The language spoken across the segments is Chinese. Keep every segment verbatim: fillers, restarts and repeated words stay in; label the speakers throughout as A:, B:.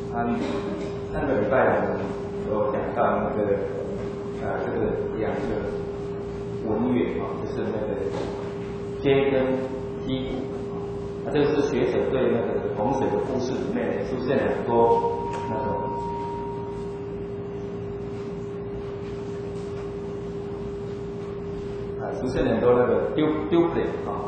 A: 啊，上个礼拜我们有讲到那个呃这个两个文乐啊，就是那个 J 跟 T 啊，这个是学者对那个洪水的故事里面出现很多那种啊出现很多那个 duplicate 啊。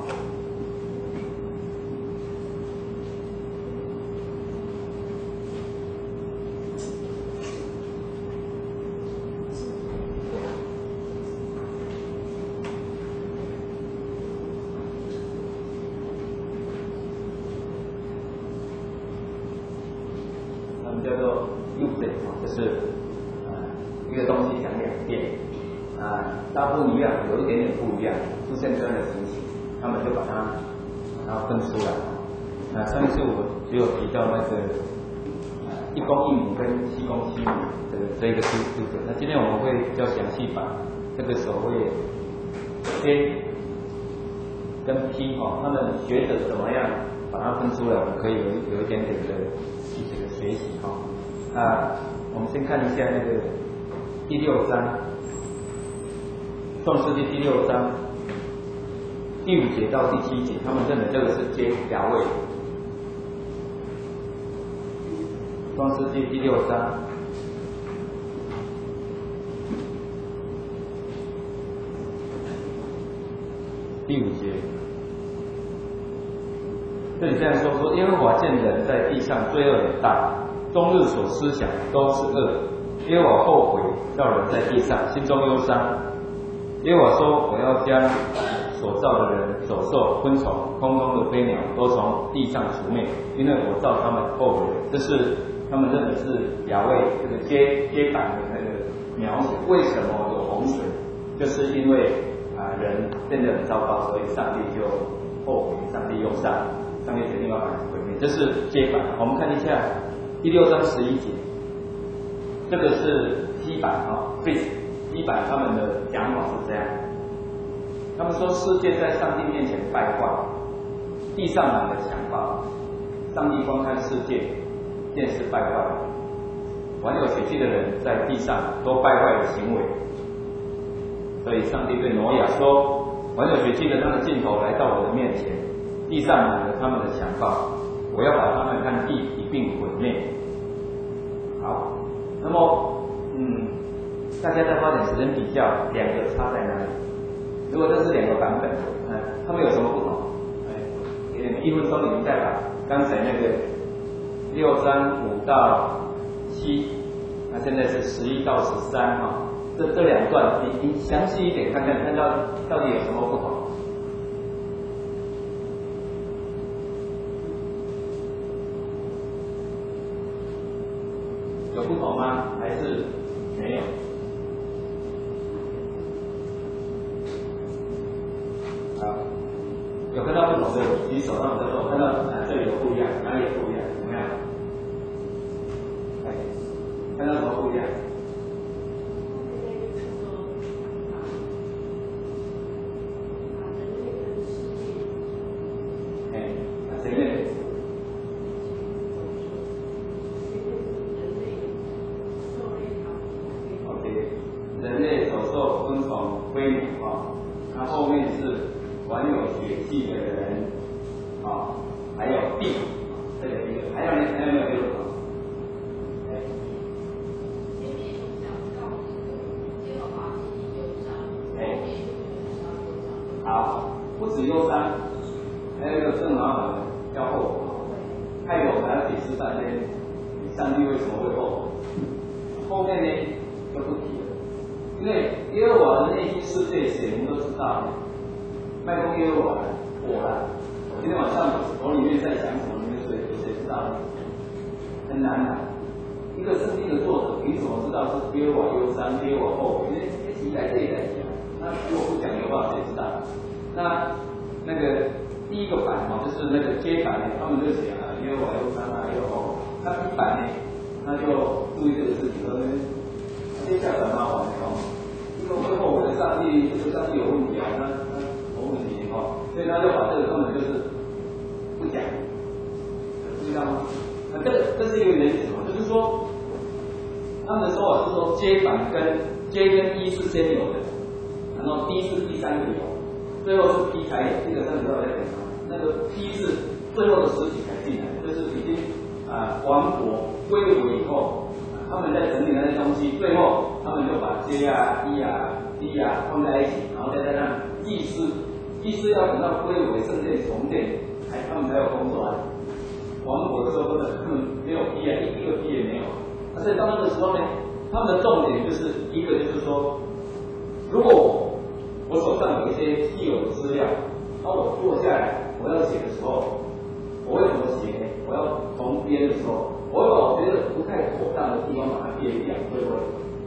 A: 叫做 duplicate 就是呃一个东西讲两遍，啊、呃、大部分一样，有一点点不一样，出现这样的情形，他们就把它把它分出来。啊、呃，上一次我只有提到那个呃一公一母跟七公七母的这一个部分，那今天我们会比较详细把这个所谓 J 跟 T 哦，他们学者怎么样把它分出来，我们可以有有一点点的这个学习哈。啊，我们先看一下那个第六章，创世纪第六章第五节到第七节，他们认为这个是接雅位。创世纪第六章第五节。这里这样说：说耶和华见人在地上罪恶很大，终日所思想都是恶。耶和华后悔，叫人在地上，心中忧伤。耶和华说：我要将所造的人、走兽、昆虫、空中的飞鸟，都从地上除灭，因为我造他们后悔。这是他们认为是雅卫这个接接版的那个描写。为什么有洪水？就是因为啊、呃、人变得很糟糕，所以上帝就后悔，上帝忧伤。上帝决定要把人毁灭，这是接版。我们看一下第六章十一节，这个是基版啊 ，Fish 基版他们的讲法是这样，他们说世界在上帝面前败坏，地上满了强暴，上帝观看世界，见是败坏，玩有血气的人在地上都败坏了行为，所以上帝对挪亚说：玩有血气的他的尽头来到我的面前。地上满了他们的强暴，我要把他们和地一并毁灭。好，那么，嗯，大家再花点时间比较，两个差在哪里？如果这是两个版本，嗯，他们有什么不同？哎，给你们一分钟，你们再把刚才那个六章五到七，那现在是十一到十三哈，这这两段，你你详细一点看看，看到到底有什么不同？有不同吗？还是没有？好，有看到不同的举手，让我们说看到啊，这里有不一样，哪里有不一样？怎么样？哎，看到什么不一样？哎，谁呢？人类、走兽、昆虫、飞鸟啊，它后面是玩有血气的人啊，还有地，这个一个，还有呢？还有没有别的？哎，哎，好，不止忧伤，还有一个更麻烦的叫后悔，害我们还要解释半天，上帝为什么会后悔？后面呢就不提了。因为耶和华的内心世界，谁人都知道。麦公耶和华，我啦，我今天晚上我里面在想什么，你们谁有谁知道？很难的。一个圣经的作者凭什么知道是耶和华忧伤、耶和华后悔？因为题材这一来讲，那如果不讲的话，谁知道？那那个第一个版哈，就是那个接版呢，他们就写啊，耶和华忧伤啊，耶和华后悔。那第一版呢，他就注意这个事情，说接下来麻烦的哦。因为会后悔的上帝，这个上帝有问题啊，那那有问题哦，所以他就把这个根本就是不讲，知道吗？那这个这是一个原则，就是说，他们的说法是说J版跟 J 跟 E 是先有的，然后 D 是第三个有，最后是 P 才有。这个上次我在讲啊，那个 P 是最后的实体才进来，就是已经啊亡国归国以后，他们在整理那些东西，最后他们就把 J 啊、E 啊、D 啊放在一起，然后再加上 E 是 E 是要等到归为圣殿重建，才他们才有工作啊。亡国的时候根本根本没有 P 啊，一个 P 也没有。那所以到那个时候呢，他们的重点就是一个就是说，如果我我手上有一些既有的资料，那我坐下来我要写的时候，我会怎么写呢？我要重编的时候，我会把我觉得不太妥当的地方把它编掉，对不对？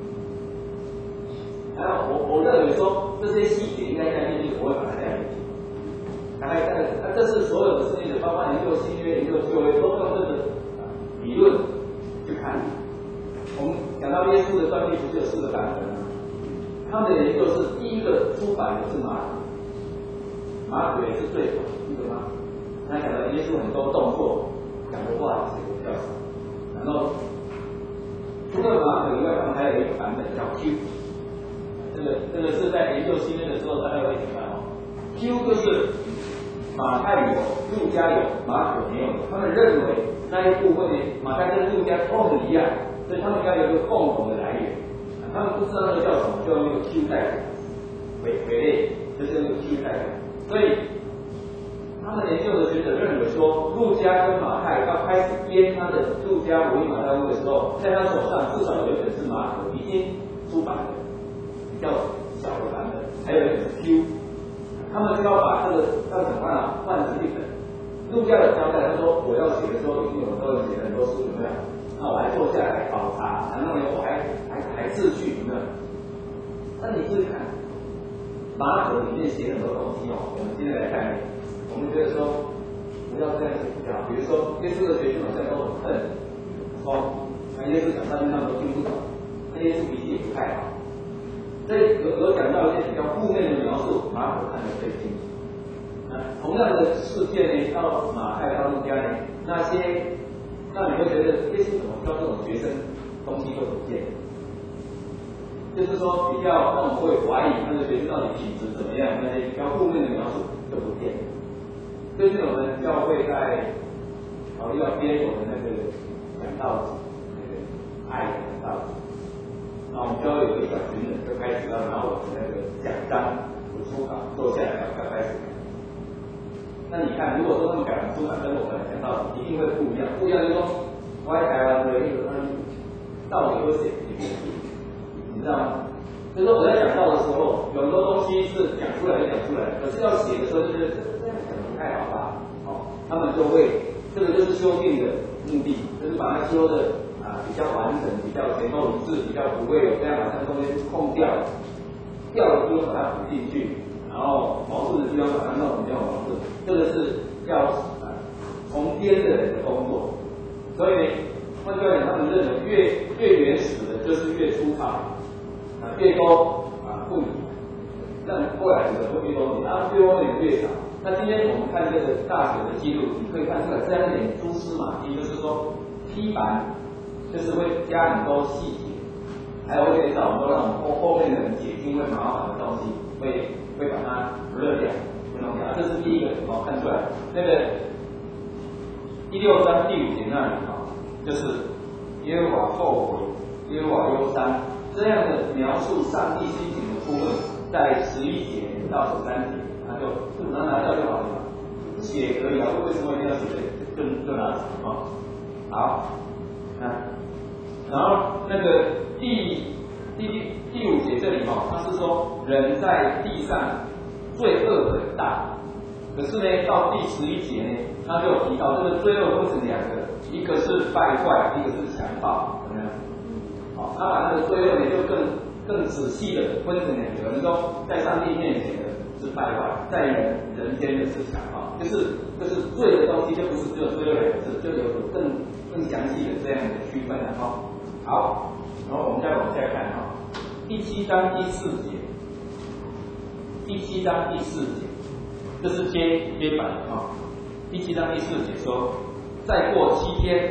A: 然后我我认为说这些细节应该加进去，我会把它加进去。大概大概，那这是所有的圣经的，包括研究新约、研究旧约，都用这个理论去看。我们讲到耶稣的传记，不是有四个版本吗？他们的研究是第一个出版的是马可，马可也是最早，记得吗？他讲到耶稣很多动作、讲的话写的比较少。然后除了马可以外，他们还有一个版本叫 Q， 这个这个是在研究新约的时候大家会明白哦。Q 就是马太有，路加有，马可没有。他们认为那一部分呢，马太跟路加都很一样，所以他们应该有一个共同的来源。他们不知道那个叫什么，就用那个 Q 代表，为为类，就是那个 Q 代表。所以他们研究的学者认为说，路加跟马太要开始编他的路加福音、马太福音的时候，在他手上至少有一本是马可已经出版的，比较小的版本，还有一本是 Q。他们就要把这个要怎么办啊？换成一本。路加有交代，他说我要写的时候，已经有很多人写了很多书，有没有？那我还坐下来考察，然后呢，我还还还秩序，有没有？那你去看，马可里面写很多东西哦。我们今天来看，我们觉得说不要这样写比较好。比如说，耶稣的学生好像都很恨、冲，那耶稣讲上面他们都听不懂，那耶稣脾气也不太好。所以有有讲到一些比较负面的描述，马可看得最清楚。那同样的事件呢，到马太到路加呢，那些那你会觉得耶稣怎么教这种学生东西都不见了？就是说比较让我会怀疑那个学生到底品质怎么样，那些比较负面的描述就不见了。最近我们教会在考虑要编我们那个讲道集，那个爱讲道集。那我们就有一个小群人就开始要拿我的那个奖章、我的书稿坐下来要开始改。那你看，如果说他们改完书稿跟我们讲到一定会不一样，不一样就是说，我在台湾的一个到底会写几遍，你知道吗？所以说我在讲到的时候，有很多东西是讲出来就讲出来，可是要写的时候就觉得这样讲不太好吧？哦，他们就会这个就是修订的目的，就是把它修的。啊，比较完整，比较前后一致，比较不会有这样好像中间空掉，掉的地方把它补进去，然后矛盾的地方把它弄比较矛盾，这个是要啊重编的人的工作。所以呢，换句话讲，他们认为越越原始的就是越粗糙，啊越多啊不理，但后来这个会越多理，啊越多理越少。那今天我们看这个大学的记录，你可以看出来这样一点蛛丝马迹，就是说批版。就是会加很多细节，还有会减少很多让我们后后面的人解经会麻烦的东西，会会把它热掉，会弄掉。这是第一个，哦，看出来那个第六章第五节那里哦，就是耶和华后悔，耶和华忧伤这样的描述上帝心情的部分，在十一节到十三节，那就就把它拿掉就好了嘛，不写也可以啊，为什么一定要写的更更拿什么？好，那。然后那个第第第第五节这里哈、哦，他是说人在地上罪恶很大，可是呢到第十一节呢，他就提到这个罪恶分成两个，一个是败坏，一个是强暴，怎么样？好、哦，他把那个罪恶呢就更更仔细的分成两个，能够在上帝面前的是败坏，在人人间的是强暴，就是就是罪的东西就不是只有罪恶两个字，就有更更详细的这样的区分了哈。哦好，然后我们再往下看哈、哦，第七章第四节，第七章第四节，这是接接版的哈、哦。第七章第四节说，再过七天，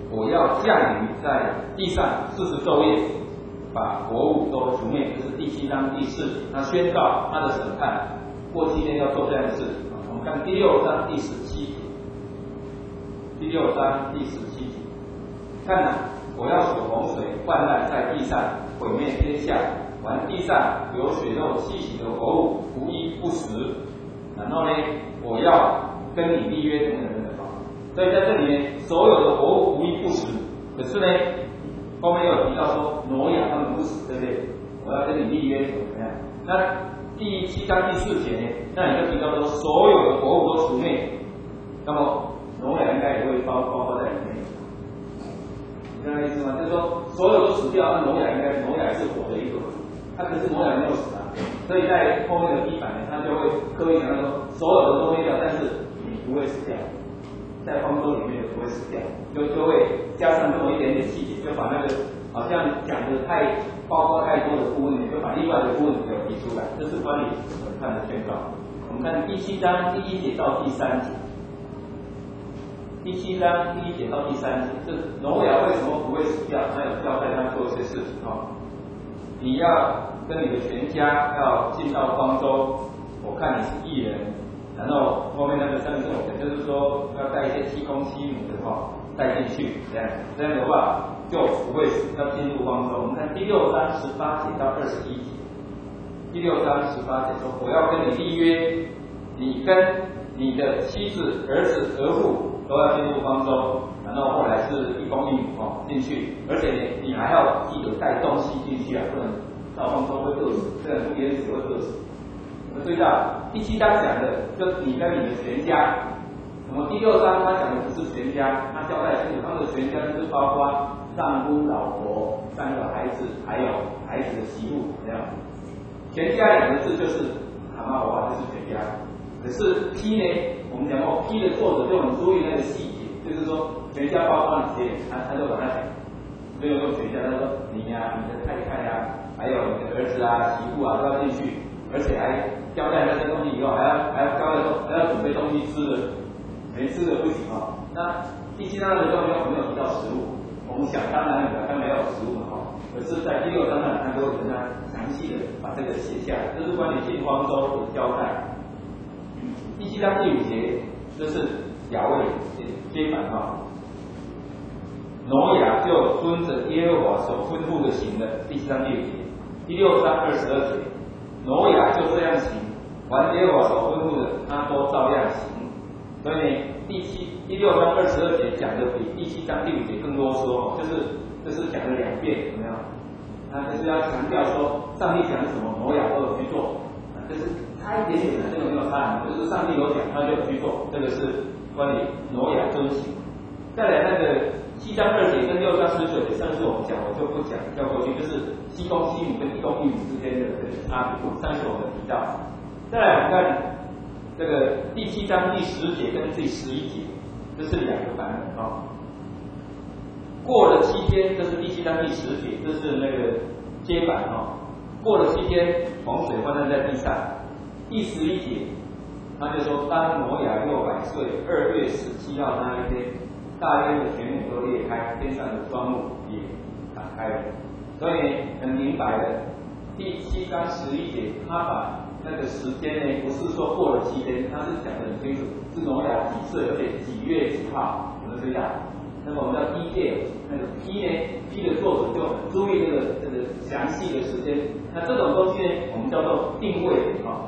A: 我要降临在地上四十昼夜，把国物都除灭。这是第七章第四节，他宣告他的审判，过七天要做这样的事。我们看第六章第十七节，第六章第十七节，看哪，我要使洪水泛滥在地上，毁灭天下，凡地上有血肉气息的活物，无一不死。然后呢，我要跟你立约等等等等。所以在这里呢，所有的活物无一不死。可是呢，后面又有提到说挪亚他们不死，对不对？我要跟你立约怎么样？那第七章第四节呢，那你就提到说所有的活物都除灭，那么挪亚应该也会包包括在里面。你知道意思吗？就是说所有都死掉，那挪亚应该挪亚是活的一个，他可是挪亚没有死啊，所以在后面的地板呢，他就会刻意讲说所有的都灭掉，但是你不会死掉。在方舟里面不会死掉，就就会加上这么一点点细节，就把那个好像讲的太包括太多的部分，就把另外的部分给提出来，这是关于审判的宣告。我们看第七章第一节到第三节，第七章第一节到第三节，这挪亚为什么不会死掉？他有交代他做一些事情哦。你要跟你的全家要进到方舟，我看你是义人。然后后面那个上面这种就是说要带一些七公七母的话带进去，这样这样的话就不会死，要进入方舟。我们看第六章十八节到二十一节，第六章十八节说我要跟你立约，你跟你的妻子、儿子、儿妇都要进入方舟。然后后来是一公一母哦进去，而且呢你还要记得带东西进去啊，不能到方舟会饿死，这样不淹死会饿死。我们注意到第七章讲的，就你跟你的全家。那么第六章他讲的不是全家，他交代清楚，他们的全家就是包括丈夫、老婆、三个孩子，还有孩子的媳妇这样。全家两个字就是蛤蟆娃，就是全家。可是批呢，我们讲过批的作者就很注意那个细节，就是说全家包括哪些，他他就把它讲，没有用全家，他说你呀、啊、你的太太呀、啊，还有你的儿子啊、媳妇啊都要进去。而且还交代那些东西以后，还要还要交代说还要准备东西吃的，没吃的不行啊、哦。那第七章的东西我们有提到食物，我们想当然有，他没有食物嘛哈。可是，在第六章呢，他都会跟他详细的把这个写下来，这是关于进方舟的交代。第七章第五节，这是亚卫接反哈。挪亚就遵着耶和华所吩咐的行了。第七章第五节，第六章二十二节。挪亚就这样行，凡耶和华所吩咐的，他都照样行。所以呢，第七、第六章二十二节讲的比第七章第五节更啰嗦，就是这是讲了两遍，有没有？他就是要强调说，上帝讲什么，挪亚都有去做，啊，就是差一点点的，这个没有差，就是上帝有讲，他就有去做，这个是关于挪亚遵行。再来那个七章二节跟六章十九节，上次我们讲，我就不讲，跳过去，就是七公七母跟一公一母之间的这个差别，上次我们提到。再来我们看这个第七章第十节跟第十一节，这是两个版本啊、哦。过了七天，这是第七章第十节，这是那个接版啊、哦。过了七天，洪水泛滥在地上。第十一节，他就说，当挪亚六百岁，二月十七号那一天。大渊的泉眼都裂开，天上的窗户也打开了，所以很明白的。第七章十一节，他把那个时间呢，不是说过了七天，他是讲得很清楚，是挪亚几岁，而且几月几号，我们知道。那么我们叫 detail， 那个 P 呢 ，P 的作者就很注意这个这个详细的时间。那这种东西呢，我们叫做定位点啊。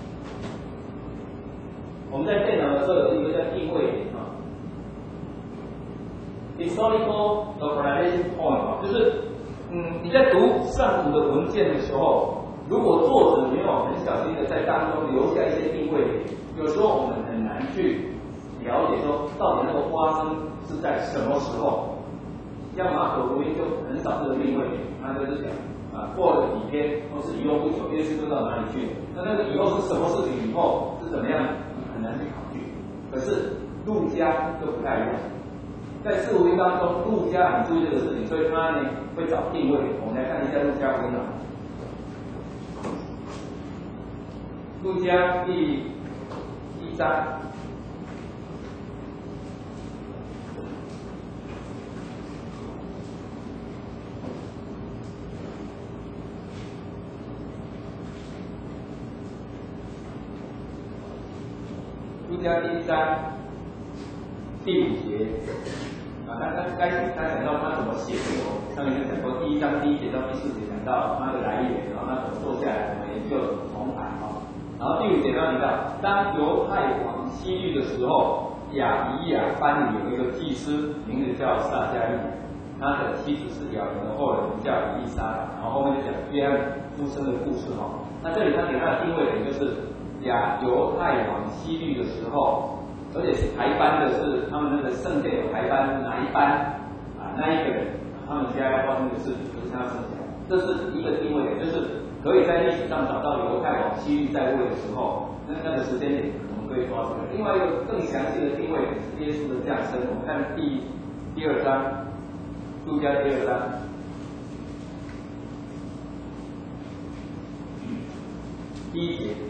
A: 我们在电脑的时候有一个叫定位点啊。historical localization point 就是，嗯，你在读上古的文件的时候，如果作者没有很小心的在当中留下一些定位点，有时候我们很难去了解说到底那个发生是在什么时候。像马可福音就很少这个定位点，他就是讲啊，过了几天或是以后不久，耶稣就到哪里去了。那那个以后是什么事情？以后是怎么样？很难去考据。可是路加就不太一样。在四福音当中，路加很注意这个事情，所以他呢会找定位。我们来看一下路加福音啊，路加第一章， 家第一章第五节啊，那那该他讲到他怎么写这个，上面就讲过第一章第一节到第四节讲到他的来源，然后他怎么坐下来，怎么研究，怎么重排啊。然后第五节当提到，当犹太王西律的时候，亚比亚班里有一个祭司，名字叫撒迦利亚，他的妻子是亚伦的后人，叫以利沙玛。然后后面就讲约翰出生的故事哈。那这里他给他的定位点就是亚犹太王西律的时候。而且是排班的是他们那个圣殿有排班哪一班啊那一个人，他们家要发生的事情就是他生下来，这是一个定位点，就是可以在历史上找到犹太王西律在位的时候，那那个时间点我们可以抓出来。另外一个更详细的定位点是耶稣的降生，我们看第第二章，路加第二章。第一节，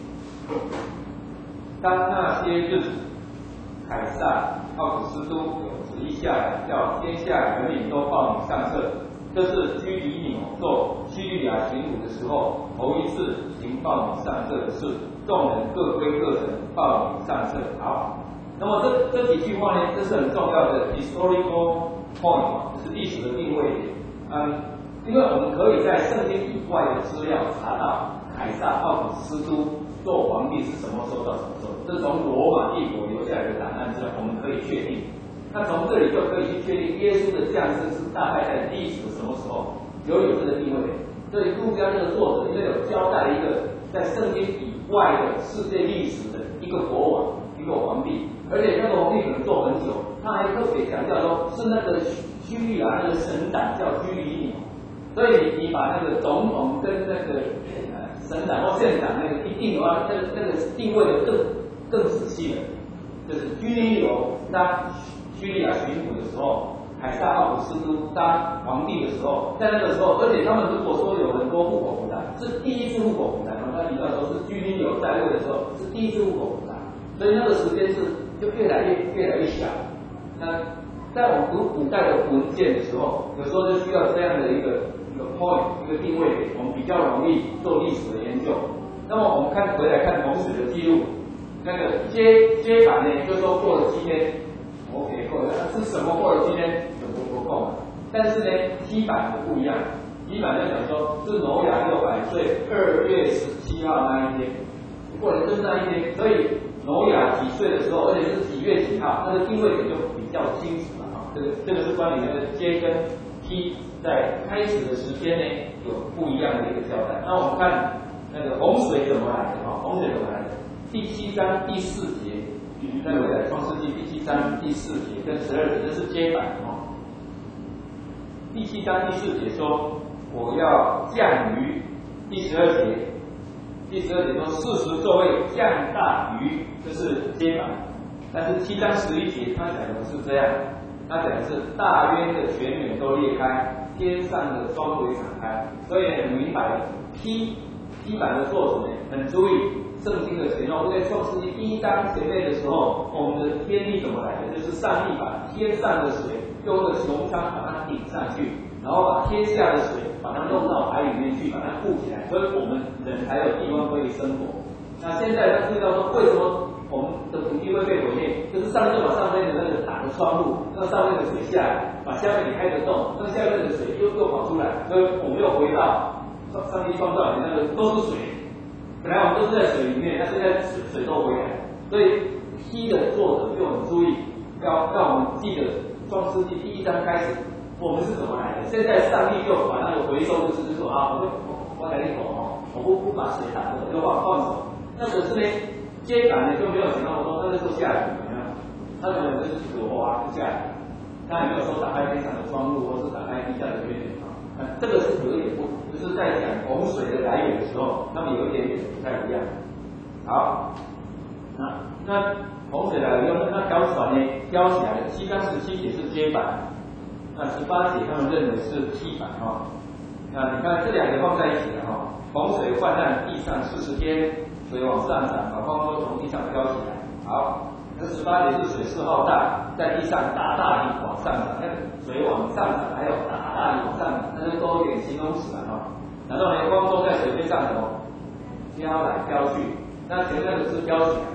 A: 当那些日子，凯撒奥古斯都有旨意下来，叫天下人民都报名上册。这是居里纽做叙利亚巡抚的时候，头一次行报名上册的事。众人各归各城，报名上册。好，那么这这几句话呢，这是很重要的 historical point， 这是历史的定位点。嗯，因为我们可以在圣经以外的资料查到凯撒奥古斯都做皇帝是什么时候到什么时候，这是从罗马帝国留下来的档案资料，我们可以确定。那从这里就可以去确定耶稣的降生是大概在历史的什么时候，有有这个定位。所以路加这个作者因为有交代一个在圣经以外的世界历史的一个国王、一个皇帝，而且那个皇帝可能做很久，他还特别强调说是那个叙利亚那个省长叫居里纽，所以你你把那个总统跟那个省长或县长那个一定的话，那个那个定位的更更仔细了。就是居里纽当叙利亚巡抚的时候，凯撒奥古斯都当皇帝的时候，在那个时候，而且他们如果说有很多户口复杂，是第一次户口复杂，他提到说是居里纽在位的时候是第一次户口复杂，所以那个时间是就越来越越来越小。那在我们读古代的文件的时候，有时候就需要这样的一个一个 point 一个定位点，我们比较容易做历史的研究。那么我们看回来看洪水的记录，那个接接版呢，就说过了七天 ，OK 过了，是什么过了七天就不不够了。但是呢，基版的不一样，基版就讲说是挪亚六百岁二月十七号那一天，过了就是那一天，所以挪亚几岁的时候，而且是几月几号，那个定位点就比较清楚了啊。这个这个是关于那个接跟 T 在开始的时间呢有不一样的一个交代。那我们看那个洪水怎么来的啊？洪水怎么来的？第七章第四节，再回来创世纪第七章第四节跟十二节，这是接版哦。第七章第四节说我要降雨，第十二节，第十二节说四十座位降大雨，这是接版。但是七章十一节他讲的不是这样，他讲的是大渊的泉源都裂开，天上的双轨敞开，所以很明白 P P 版的作者呢很注意圣经的前后，在创世纪第一章前面的时候，我们的天地怎么来的？就是上帝把天上的水用个穹苍把它顶上去，然后把天下的水把它弄到海里面去，把它固起来，所以我们人才有地方可以生活。那现在他知道说，为什么我们的土地会被毁灭？就是上帝就把上面的那个打个窗户，让上面的水下来，把下面给开个洞，让下面的水又又跑出来，所以我们又回到上帝创造的那个都是水。本来我们都是在水里面，那现在水水都回来，所以 P 的作者就很注意，要让我们记得创世纪第一章开始，我们是怎么来的。现在上帝就把那个回收的事就说啊，我就我我来一口哦，我不不把水打走，就把放手。那可是呢，接版呢就没有想到说那个时候下雨，有没有？他可能就是只有哗就下雨，他也没有说打开天上的窗户，或是打开地下的渊源啊。这个是有一点不，就是在讲洪水的来源的时候，他们有一点点不太一样。好，那那洪水来了以后，那条船呢飘起来了。七章十七节是接版，那十八节他们认为是T版哈。那你看这两个放在一起了哈，洪水泛滥地上四十天，水往上涨，把光都从地上飘起来。好。那十八节是水势浩大，在地上大大地往上涨，那个水往上涨，还有大大地往上涨，那就多一点形容词了哈。然后呢，光都在水面上头飘来飘去，那前面的是飘起来，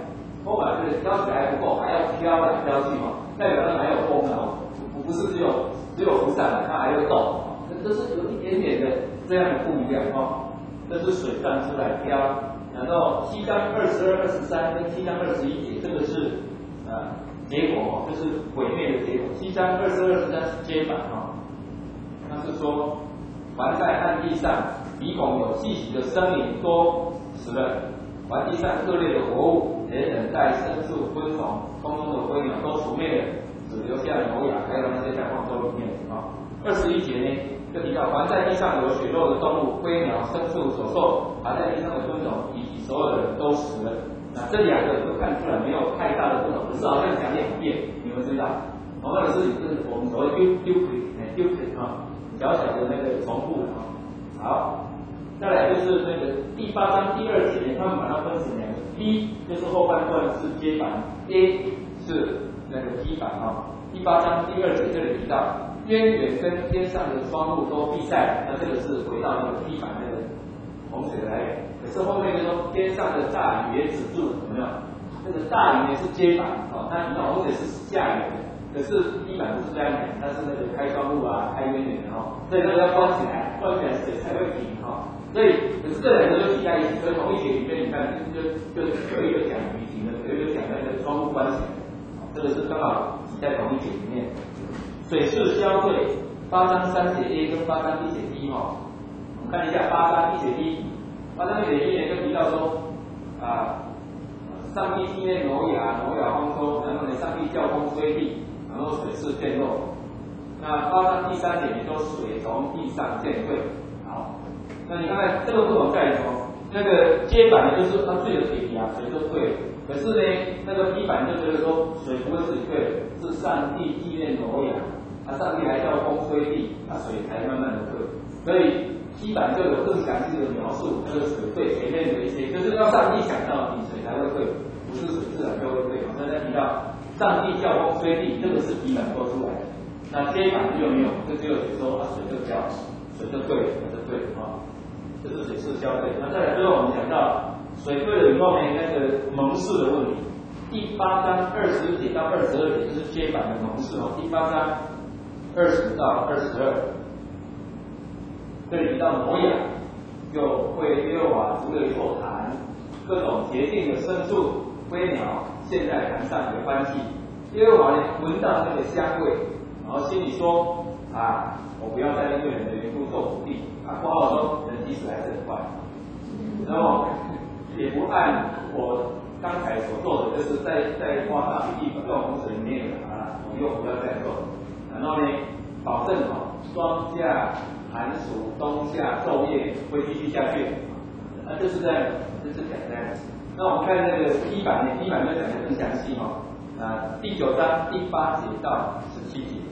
B: 风把这个飘起来还不够，还要飘来飘去哈，代表它还有风啊，不不是只有只有浮上来，它还会动，这这是有一点点的这样的不一样哈。这是水站出来飘，然后七章二十二、二十三跟七章二十一节，这个是呃结果哦，就是毁灭的结果。七章二十二、二十三是接板哈，那是说凡在旱地上鼻孔有气息的生灵都死了，凡地上各类的活物，连人带牲畜、昆虫、空中的飞鸟都除灭了，只留下挪亚还有那些在方舟里面啊。二十一节呢？就提到，凡在地上有血肉的动物、飞鸟、牲畜、走兽，爬在地上的昆虫，以及所有的人都死了。那这两个就看出来没有太大的不同，可是好像讲两遍，你们知道，同样的事情就是我们所谓丢丢腿，哎丢腿啊，小小的那个重复啊。好，再来就是那个第八章第二节，他们把它分成两个 ，B 就是后半段是接板 ，A 是那个踢板啊。第八章第二节这里提到。渊源跟天上的窗户都闭塞，那这个是回到那个地板那个洪水的来源。可是后面就说天上的大雨也止住了，有没有？那个大雨呢是接板哦，那你看洪水是下雨的，可是地板不是这样讲，它是那个开窗户啊，开渊源哦，所以这个要关起来，关起来水才会停哈、哦。所以可是这两个就挤在一起，所以同一节里面你看就就就有一个讲雨停了，有一个讲那个窗户关起来，这个是刚好挤在同一节里面。水势消退，八章三节 A 跟八章一节 B 哈，我们看一下八章一节 B， 八章一节 B 呢就提到说啊，上帝纪念挪亚，挪亚方舟，然后呢上帝叫风吹地，然后水势渐弱。那八章第三节也说水从地上渐退。好，那你看看这个不同在于什么？那个接板呢就是它最有水压，水就退了。可是呢，那个 B 板就觉得说水不会自己退了，是上帝纪念挪亚。啊，上帝还叫风吹地，啊，水才慢慢的退，所以基板就有更详细的描述这个水退前面的一些，就是要上帝想到你水才会退，不是水自然就会退。刚才提到上帝叫风吹地，这个是基板说出来的。那接板就没有，就只有说啊水就消，水就退了，水就退啊，这是水势消退。那再来最后我们讲到水退了以后呢，那个蒙氏的问题。第八章二十节到二十二节就是接板的蒙氏哦，第八章。二十到二十二，这里提到挪亚，又为耶和华筑了一座坛，各种洁净的牲畜、飞鸟，现在坛上有翻祭。耶和华呢闻到那个香味，然后心里说：啊，我不要再因为人的缘故受苦地。啊，括号说人即使还是很坏，然后也不按我刚才所做的，就是在在挖大鼻地用洪水里面啊，我又不要再做。然后呢，保证哦，霜夏、寒暑、冬夏、昼夜会继续下去，啊，就是这样，就是讲这样。那我们看那个第一版呢，第一版就讲得更详细哦。啊，第九章第八节到十七节，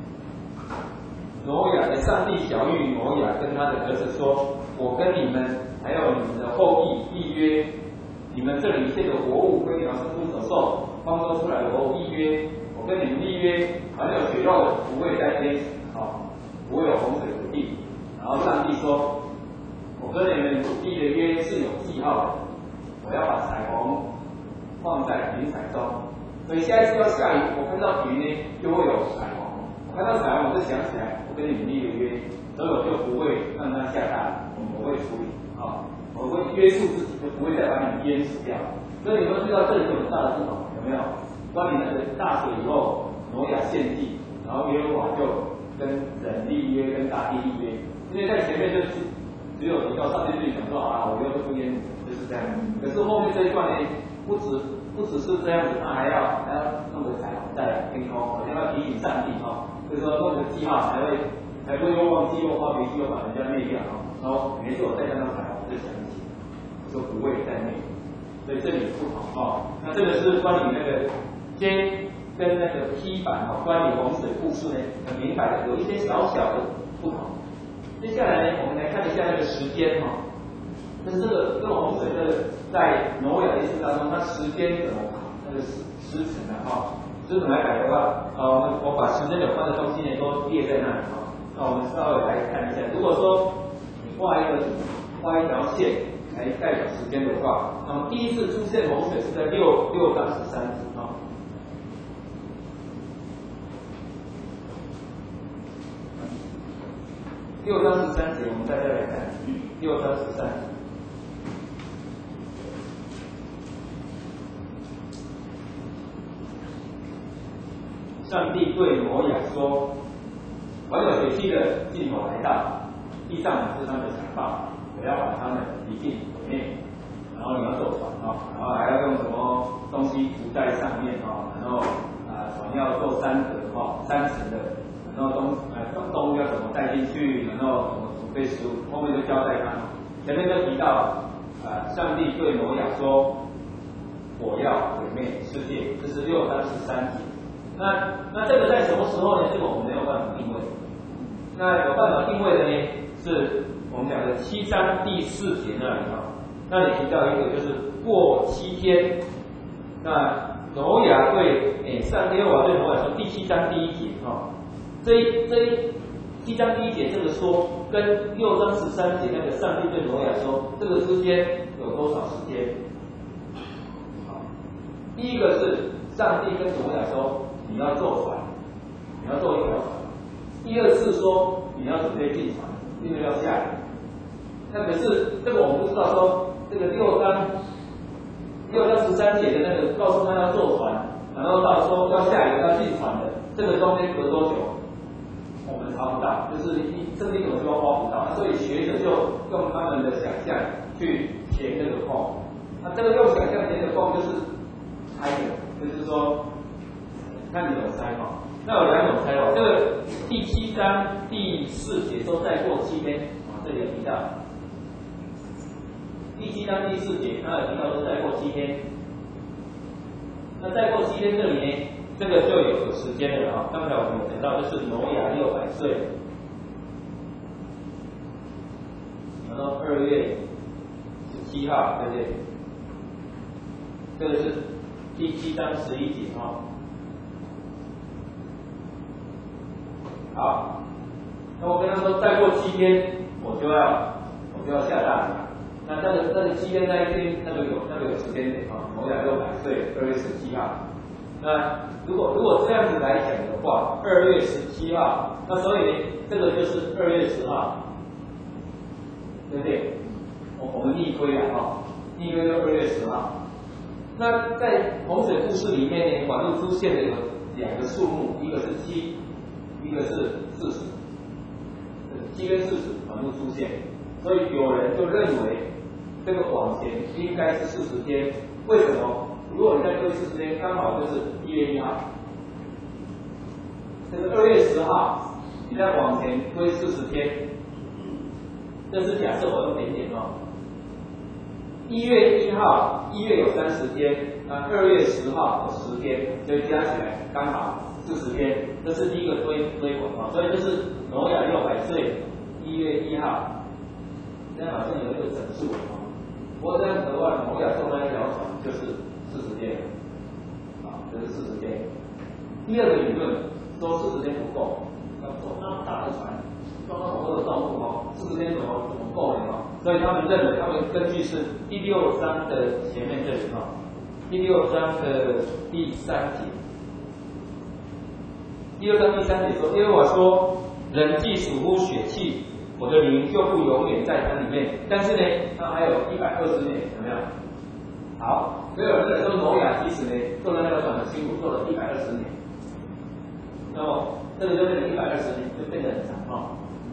B: 挪亚的上帝晓谕挪亚跟他的儿子说：我跟你们还有你们的后裔立约，你们这里一切的活物、飞鸟、牲畜、走兽、方舟出来的活物立约。我跟你们立约，凡有血肉的不会再淹死，好，不会有洪水的地。然后上帝说：我跟你们立的约是有记号的，我要把彩虹放在云彩中，所以下一次要下雨，我看到云呢就会有彩虹，我看到彩虹我就想起来，我跟你们立的约，所以我就不会让它下大雨，我会处理，啊，我会约束自己，就不会再把你们淹死掉。所以你们知道这里有很大的不同，有没有？关于那个大水以后，挪亚献祭，然后耶和华就跟人立约，跟大地立约。因为在前面就是只有提到上帝自己讲说啊，我约都不淹，就是这样。可是后面这一段呢，不止不只是这样子，他还要还要弄个彩虹在天空，好像要提醒上帝哈，就是说弄个记号才会才不会又忘记又发脾气又把人家灭掉哈。然后每次我再看到彩虹就想起，就不会再灭。所以这里不同哦。那这个是关于那个。接跟那个批版哈，关于洪水故事呢，很明白的，有一些小小的不同。接下来呢，我们来看一下那个时间哈，跟这个这个洪水这个在挪亚的历史当中，它时间怎么跑，那个时时辰呢哈，时辰来改的话，呃，我们我把时间有关的东西呢都列在那里哈。那我们稍微来看一下，如果说你画一个画一条线， 来代表时间的话，那么第一次出现洪水是在六六章十三节啊。六章十三节，我们大家来看六章十三节。上帝对挪亚说：“玩有血气的尽头来到，地上是他们的强暴，我要把他们一尽毁灭。然后你要坐船啊，然后还要用什么东西涂在上面啊，然后啊船要做三格哈，三层的，然后东呃动物要怎么带进去，然后怎么准备食物，后面就交代他。前面就提到，呃，上帝对挪亚说：我要毁灭世界，这是六章十三节。那那这个在什么时候呢？这个我们没有办法定位。那有办法定位的呢，是我们讲的七章第四节那里哈，那里提到一个就是过七天。那挪亚对诶上帝耶和华对挪亚说，第七章第一节哈，这一这一七章第一节这个说跟六章十三节那个上帝对挪亚说，这个之间有多少时间？好，第一个是上帝跟挪亚说，你要坐船，你要坐一条船。第二次说你要准备进船，因为要下雨。那可是这个我们不知道说，这个六章六章十三节的那个告诉他要坐船，然后到说要下雨要进船的，这个中间隔多久？我们查不到，就是一圣经有时候画不到，所以学者就用他们的想象去填这个空。那这个用想象填的空就是猜的，就是说。看你怎么猜哈，那有两种猜法。这个第七章第四节说再过七天，啊，这里有提到。第七章第四节，那有提到说再过七天。那再过七天这里呢，这个就有个时间了啊。刚才我们有讲到，就是挪亚六百岁，然后二月十七号，对不对？这个是第七章十一节哈。好，那我跟他说，再过七天我就要我就要下大雨。那这个这个七天那一天，那个有那个有时间点啊，挪亚六百岁，二月十七号。那如果如果这样子来讲的话，二月十七号，那所以呢，这个就是二月十号，对不对？我我们逆推了哈，逆推就二月十号。那在洪水故事里面呢，反复出现的有两个数目，一个是七。一个是四十，七跟四十反复出现，所以有人就认为这个往前应该是四十天。为什么？如果你再推四十天，刚好就是一月一号。这个二月十号，你再往前推四十天，这是假设我用点点哦。一月一号，一月有三十天，那二月十号有十天，所以加起来刚好四十天。这是第一个推推广啊，所以就是挪亚六百岁，一月一号，这样好像有一个整数啊。不过这样子的话，挪亚坐那一条船就是四十天，啊，就是四十天。第二个理论说四十天不够，要坐那么大的船，装那么多的动物哦，四十天怎么怎么够呢？哦，所以他们认为，他们根据是第六章的前面这里哈，第六章的第三节。第六章第三节说，耶和华说：“人既属乎血气，我的灵就不永远在他里面。”但是呢，他还有一百二十年，有没有？好，所以有人说挪亚其实呢，坐在那个船很辛苦，坐了一百二十年。那么这个就变成一百二十年，就变得很长哈。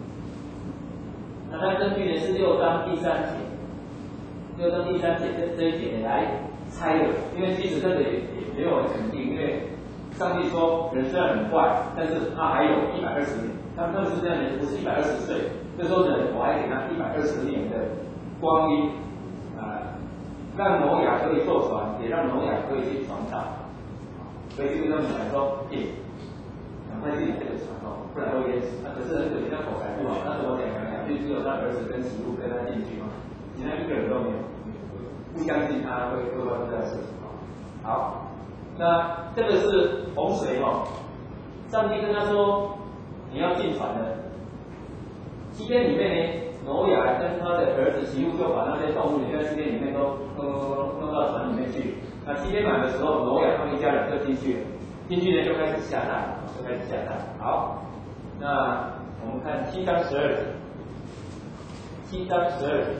B: 那他根据呢是六章第三节，六章第三节这这一节来猜的，因为其实这个也也没有很肯定，因为。上帝说，人虽然很坏，但是他还有一百二十年。他他们是这样的，不是一百二十岁，就说人我还给他一百二十年的光阴，啊、呃，让挪亚可以坐船，也让挪亚可以去传道。所以就跟他们讲说，哎，赶快进来这个船哦，不然会淹死。那、啊、可是很可惜，他口才不好，那怎么讲讲两句，只有他儿子跟媳妇跟他进去嘛，其他一个人都没有，不相信他会会发生这样的事情。好。那这个是洪水哦，上帝跟他说你要进船的。七天里面呢， 挪亚跟他的儿子媳妇就把那些动物在七天里面都都弄到船里面去。那七天满的时候，挪亚他们一家人就进去了，进去呢就开始下蛋，就开始下蛋。好，那我们看七章十二节，七章十二节，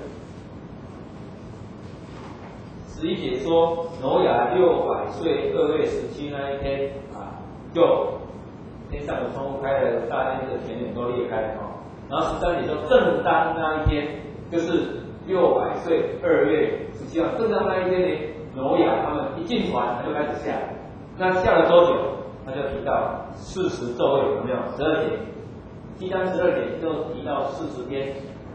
B: 十一节说挪亚六百岁二月十七那一天啊，就天上的窗户开了，大天的泉眼都裂开了哦。然后十三节说，正当那一天，就是六百岁二月十七号，正当那一天呢，挪亚他们一进船，他就开始下。那下了多久？他就提到四十昼夜，有没有？十二节，七章十二节就提到四十天，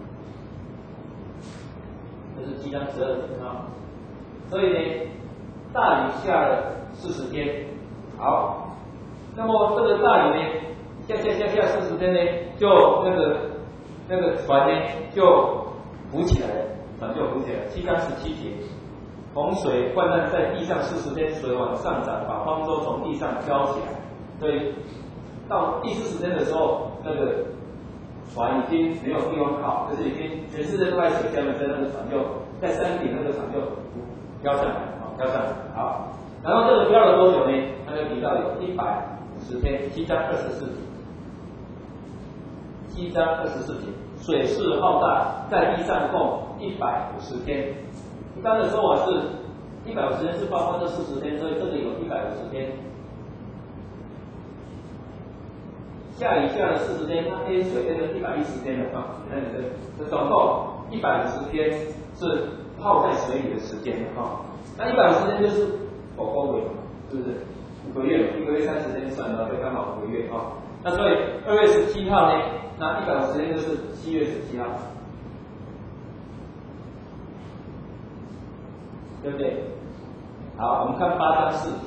B: 这是七章十二节啊。所以呢，大雨下了四十天，好。那么这个大雨呢，下下下下四十天呢，就那个那个船呢就浮起来了，船就浮起来了。七章十七节，洪水泛滥在地上四十天，水往上涨，把方舟从地上飘起来。所以到第四十天的时候，那个船已经没有地方靠，就是已经全世界都在水下面，所以那个船就在山顶，那个船就飘上来，好，飘上来，好。然后这个飘了多久呢？他就提到有一百五十天，七章二十四节，七章二十四节，水势浩大，在地上共一百五十天。一般的说法是一百五十天是包括这四十天，所以这里有一百五十天。下雨下了四十天，它淹水淹了一百一十天了啊！那你的这总共一百五十天是泡在水里的时间哈。那一百五十天就是火锅尾嘛，是不是？五个月，一个月三十天算的，就刚好五个月哈。那所以二月十七号呢，那一百五十天就是七月十七号，对不对？好，我们看八章四节，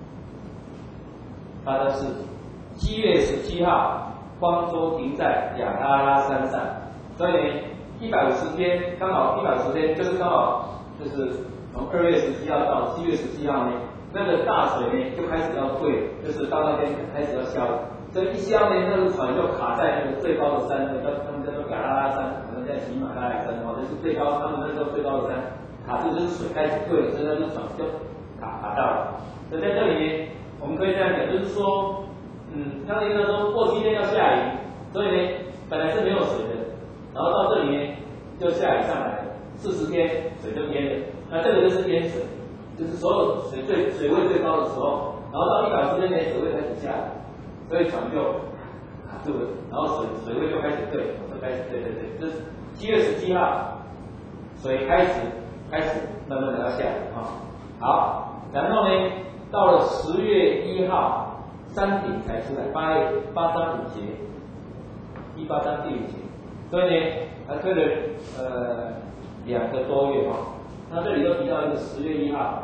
B: 八章四节。七月十七号，方舟停在亚拉拉山上，所以呢，一百五十天刚好一百五十天，就是刚好就是从二月十七号到七月十七号呢，那个大水呢就开始要退，就是到那边开始要消了。所以一消呢，那个船就卡在那个最高的山，那个他们叫做亚拉拉山，可能在喜马拉雅山哦，这是最高，他们那时候最高的山，卡住就是水开始退了，所以那个船就卡卡到了。所以在这里呢，我们可以这样讲，就是说。嗯，刚才一个说过七天要下雨，所以呢，本来是没有水的，然后到这里呢就下雨上来，四十天水就淹了。那这个就是淹水，就是所有水最水位最高的时候，然后到一百五十天呢水位开始下来，所以船就卡住了，然后水水位就开始退，就开始退退退，这是七月十七号，水开始开始慢慢的要下来啊。好，然后呢到了十月一号。山顶才出来，八月八章五节，第八章第五节，所以呢，还推了呃两个多月哈。那这里又提到一个十月一号，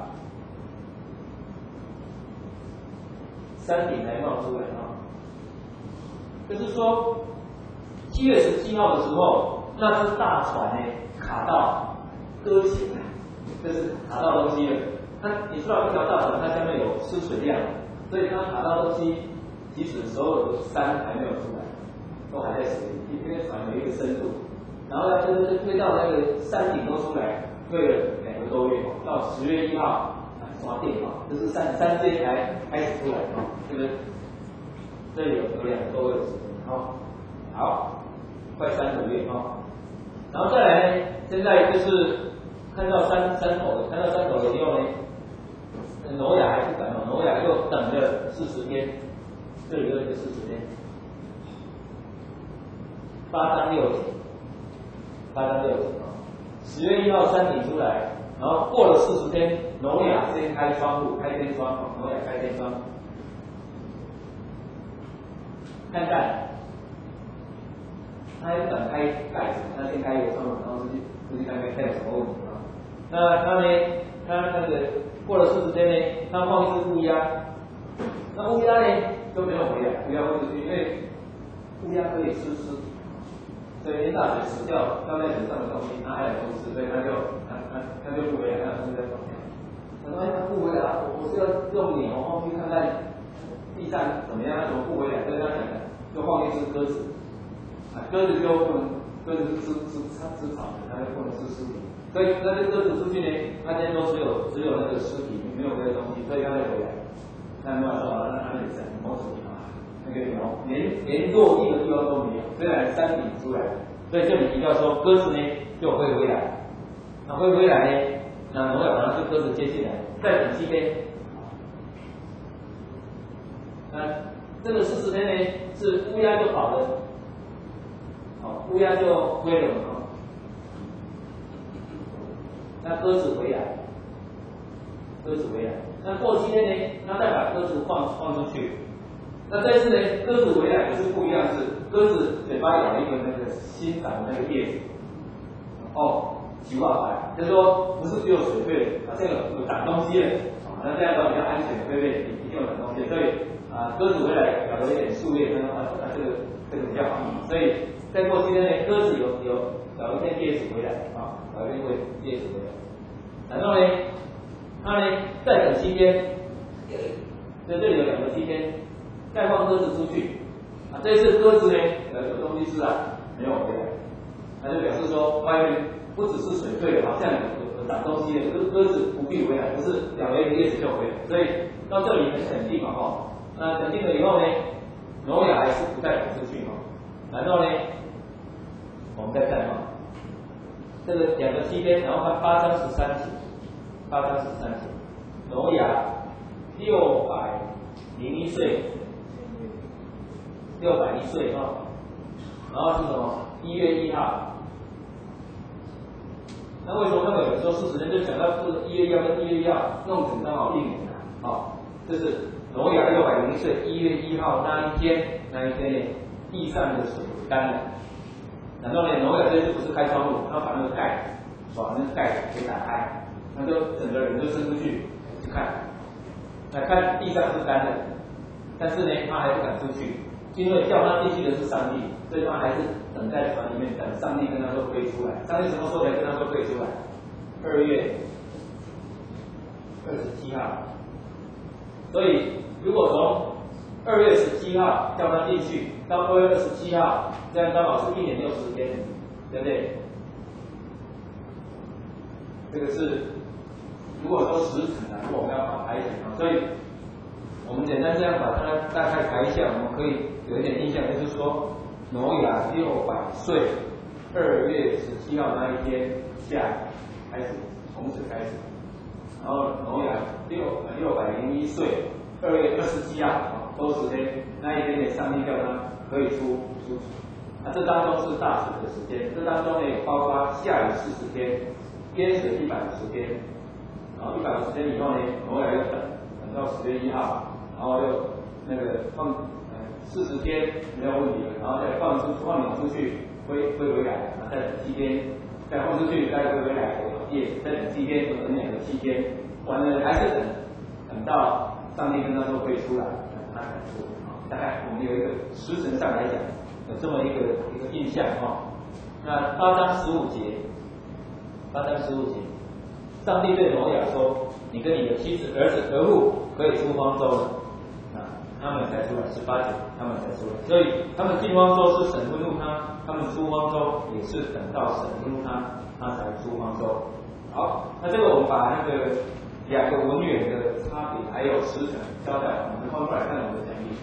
B: 山顶才冒出来啊。就是说，七月十七号的时候，那只大船呢卡到搁浅了，就是卡到东西了。那你知道一条大船，它下面有吃水量。所以它卡到东西，即使所有的山还没有出来，都还在水里，因为船有一个深度，然后要推推推到那个山顶都出来，推了两个多月，到十月一号刷电啊，就是三三阶才开始出来啊，这个这里有有两个多月的时间啊，好，快三个月啊，然后再来呢，现在就是看到山山头了，看到山头了以后呢。挪亚还不敢哦，挪亚又等了四十天，这里又一个四十天，八章六节，八章六节啊，十月一号山顶出来，然后过了四十天，挪亚先开窗户，开天窗，挪亚开天窗，看看，他还不敢开盖子，他先开一个窗户，然后出去出去看看看有什么问题啊？那他呢？他那个。过了四十天呢，他放一只乌鸦，那乌鸦呢就没有回来，乌鸦飞出去，因为乌鸦可以吃尸体，所以大水死掉掉在水上的东西，它还来偷吃，所以他就他他他就不回来，他就在旁边。他说：“哎，他不回来，我我是要用鸟放去看看地上怎么样，他怎么不回来？”所以他想就放一只鸽子，啊，鸽子就不能鸽子是吃吃吃草的，它就不能吃尸体。所以那这鸽子出去呢，它今天都只有只有那个尸体，没有别的东西，所以它会回来。那没有说啊，那哪里在某种地方啊？那个鸟连连落地的地方都没有，虽然山顶出来，所以这里提到说鸽子呢就会回来。那会回来呢？那挪亚把那只鸽子接进来，再等七天。那这个四十天呢，是乌鸦就跑了，好，乌鸦就飞了嘛。那鸽子回来，鸽子回来。那过七天呢，那再把鸽子放放出去。那这次呢，鸽子回来可是不一样，是鸽子嘴巴咬了一个那个新长的那个叶子。哦。奇怪来，就是说不是只有水对啊，这个有长东西了啊，那这样说比较安全，对不对？一定有长东西，所以啊，鸽子回来咬了一点树叶，那啊，那这个这个比较好，所以再过几天呢，鸽子有有咬一片叶子回来啊，咬一片叶子回来，然后呢，它呢再等七天，在这里有两个七天，再放鸽子出去啊，这次鸽子呢呃有东西吃啊，没有回来，那就表示说外面。不只是水退了，好像有有长东西的鸽鸽子不必回来，不是咬了一个叶子就回来，所以到这里很肯定嘛哈。那肯定了以后呢，挪亚还是不再赶出去嘛。然后呢，我们再看哈，这个两个七天，然后看八章十三节，八章十三节，挪亚六百零一岁，六百一岁哈，然后是什么？一月一号。那为什么那么有人说四十天就想到是一月一号跟一月一号弄成刚好一年啊？好，这是挪亚六百零一岁一月一号那一天，那一天呢，地上的水干了。然后呢，挪亚这次不是开窗户，他把那个盖子，把那个盖子给打开，他就整个人就伸出去去看，来看地上是干的，但是呢，他还不敢出去，因为叫他进去的是上帝，所以他还是等在船里面，等上帝跟他说可以出来。上帝什么时候才跟他说可以出来？二月二十七号。所以如果从二月十七号叫他进去，到二月二十七号，这样刚好是一年六十天，对不对？这个是如果说时辰啊，如果我们要把它排起来，所以我们简单这样把它大概排一下，我们可以有一点印象，就是说挪亚六百岁，二月十七号那一天下开始，从此开始，然后挪亚六六百零一岁，二月二十七号多十天，那一天呢，上帝叫他可以出出啊，这当中是大水的时间，这当中呢有包括下雨四十天，淹水一百五十天，然后一百五十天以后呢，挪亚又等等到十月一号，然后又那个放呃四十天没有问题了，然后再放出放鸟出去，飞飞回来，然后再等七天，再放出去，再飞回来，也再等七天，等两个七天，完了还是等等到上帝跟他说可以出来，他才出啊。大概我们有一个时辰上来讲，有这么一个一个印象哈。那八章十五节，八章十五节，上帝对挪亚说：“你跟你的妻子、儿子、儿妇可以出方舟了。”啊，他们才出来，十八节他们才出来。所以他们进方舟是神吩咐他，他们出方舟也是等到神吩咐他，他才出方舟。好，那这个我们把那个两个文远的差别还有时辰交代，我们翻过来看我们的讲义。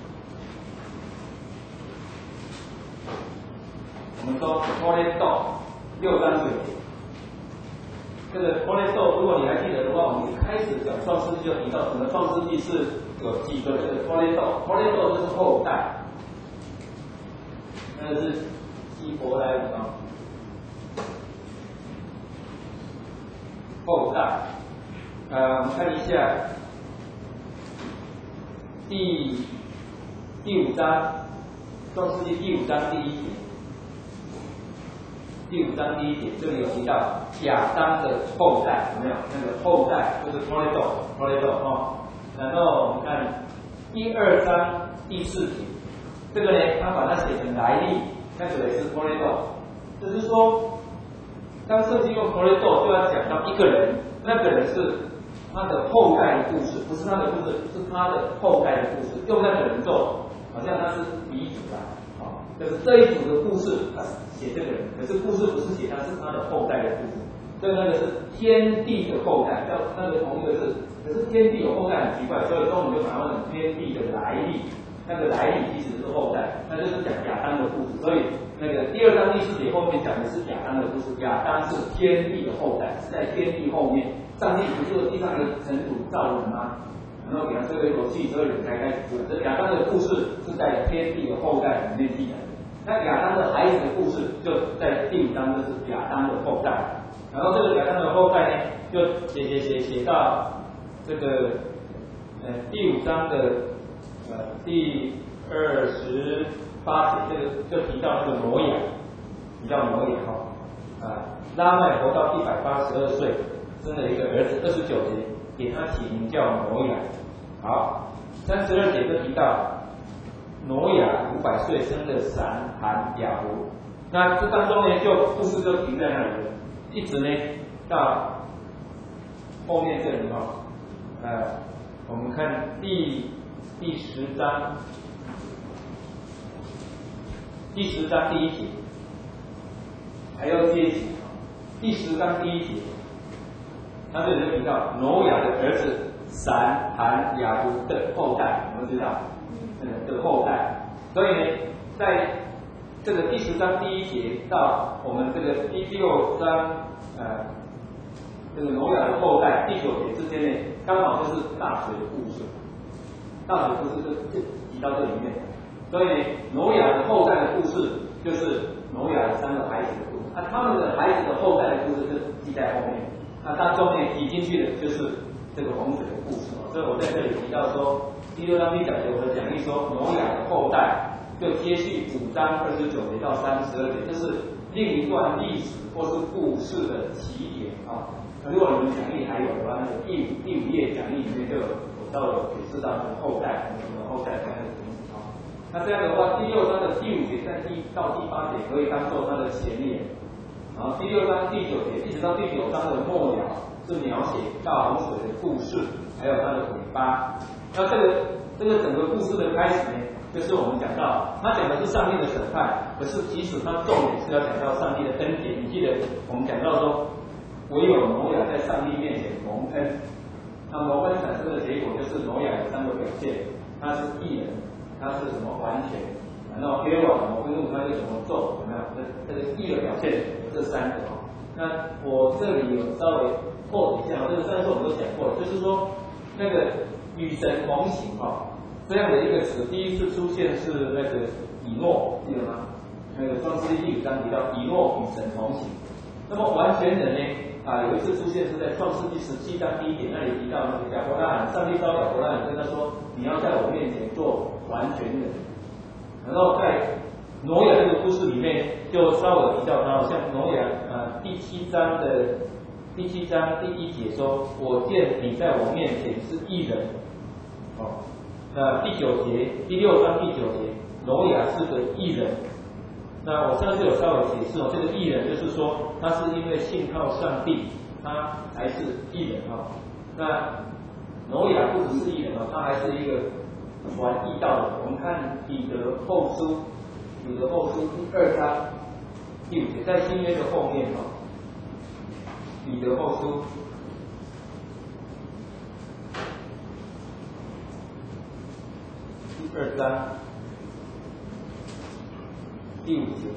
B: 我们说托雷斗六章九节，这个托雷斗，如果你还记得的话，我们一开始讲创世纪就提到，整个创世纪是有几个这个托雷斗，托雷斗就是后代，那个是希伯来语啊，后代。呃，我们看一下第第五章，创世纪第五章第一节。第五章第一节，这里有提到亚当的后代，有没有？那个后代就是 Toledo，Toledo 哦。然后我们看第二章第四节，这个呢，他把它写成来历，那个也是 Toledo， 就是说，当圣经用 Toledo 就要讲到一个人，那个人是他的后代的故事，不是他的故事，是他的后代的故事，用那个人做好像他是鼻祖啦，哦，就是这一组的故事，他写这个人，可是故事不是写他，是他的后代的故事。所以那个是天地的后代，叫那个同一个字，可是天地有后代很奇怪，所以中文就把它问天地的来历，那个来历其实是后代，那就是讲亚当的故事。所以那个第二章第四节后面讲的是亚当的故事，亚当是天地的后代，是在天地后面，上帝不是地上的尘土造人吗？然后给他吹了一口气，所以人才开始出来。这亚当的故事是在天地的后代里面记载的。那亚当的孩子的故事就在第五章，就是亚当的后代。然后这个亚当的后代呢，就写写写写到这个呃第五章的呃第二十八节，这个就提到那个挪亚，提到挪亚哈啊，拉麦活到一百八十二岁，生了一个儿子，二十九节给他起名叫挪亚。好，三十二节就提到挪亚五百岁生了闪、含、雅弗。那这当中呢，就故事就停在那里了。一直呢到后面这里哈，呃，我们看第第十章，第十章第一节，还要接起第十章第一节，他这里就提到挪亚的儿子闪、含、雅弗的后代，我们知道，嗯的后代，所以呢，在这个第十章第一节到我们这个第六章，呃，这个挪亚的后代第九节之间呢，刚好就是大水的故事。大水故事就就提到这里面，所以呢，挪亚的后代的故事就是挪亚的三个孩子的故事。那、啊、他们的孩子的后代的故事就记在后面。那当中呢提进去的就是这个洪水的故事。所以我在这里提到说，第六章第九节我的讲义说，挪亚的后代。就接续五章二十九节到三十二节，这是另一段历史或是故事的起点啊。如果你们讲义还有的话，那个第五第五页讲义里面就有我稍微有解释到这个后代，什么后代才能什么啊。那这样的话，第六章的第五节在第到第八节可以当做它的前言，然后第六章第九节一直到第九章的末了是描写大洪水的故事，还有它的尾巴。那这个这个整个故事的开始呢？就是我们讲到，他讲的是上帝的审判，可是其实他重点是要讲到上帝的恩典。你记得我们讲到说，唯有挪亚在上帝面前蒙恩，那蒙恩产生的结果就是挪亚有三个表现：他是义人，他是什么完全，然后耶和华怎么吩咐他就怎么做，有没有？这这个义的表现有这三个哦。那我这里有稍微破一下，这个上次我们都讲过了，就是说那个与神同行哈。这样的一个词，第一次出现是那个以诺，记得吗？那个创世纪第五章提到以诺与神同行。那么完全人呢？啊，有一次出现是在创世纪十七章第一节那里提到那个亚伯拉罕，上帝召亚伯拉罕跟他说：“你要在我面前做完全人。”然后在挪亚这个故事里面，就稍微提到他，好像挪亚呃第七章的第七章第一节说：“我见你在我面前是义人。”哦。那第九节，第六章第九节，挪亚是个义人。那我上次有稍微解释哦，这个义人就是说，他是因为信靠上帝，他才是义人哦。那挪亚不只是义人哦，他还是一个传义道的。我们看彼得后书，彼得后书第二章第五节，在新约的后面哦，彼得后书。第二章第五节，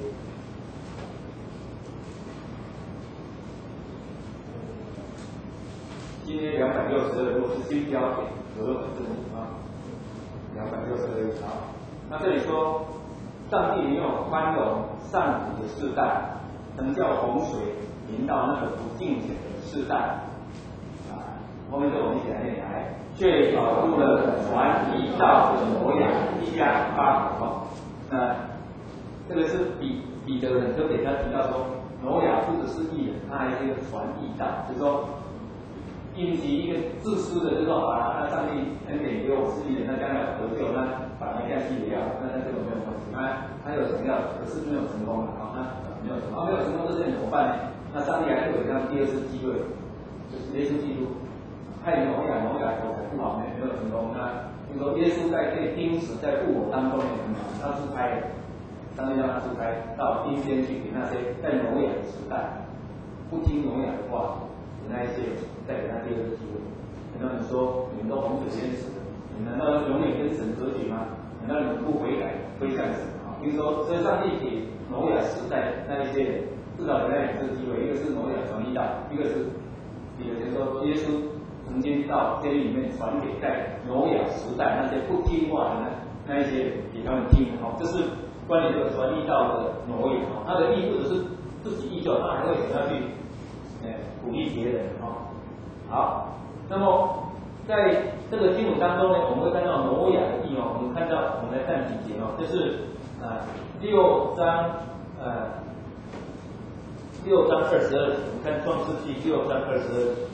B: 今天两百六十二，如果是新标点，有用的字母啊，两百六十二好。那这里说，上帝没有宽容上古的世代，曾叫洪水临到那个不敬虔的世代。啊，后面这我们一起来念来。却保住了传义道的挪亚一家八口。那这个是彼彼得很特别，他提到说，挪亚不只是义人，他还是一个传义道，就是说，因其一个自私的，就是说，啊，那上帝恩典给我是义人，那将来得救，那把那下去也要，那那这个没有关系，他他有想要，可是没有成功了，啊，那没有成功，没有成功这些人怎么办呢？那上帝还是给他第二次机会，就是耶稣基督。派挪亚，挪亚口才不好，没没有成功，那比如说耶稣在被钉死在复活当中的人嘛，他出差，上帝让他出差到阴间去，给那些在挪亚的时代不听挪亚的话的那一些人，再给他第二个机会。难道你说你们都洪水淹死了，你们难道永远跟神隔绝吗？难道你们不悔改归向神啊？比如说，所以上帝给挪亚时代那一些人，至少给他两次机会，一个是挪亚传译道，一个是彼得说耶稣曾经到监狱里面传给在挪亚时代那些不听话的那那一些人给他们听。哈，这是关于这个传译道的挪亚。哈，他的意或者是自己依旧，他还会怎样去呃鼓励别人。哈，好。那么在这个经文当中呢，我们会看到挪亚的地方，我们看到，我们来看几节哦，就是呃六章呃六章二十二节，我们看创世纪六章二十二节。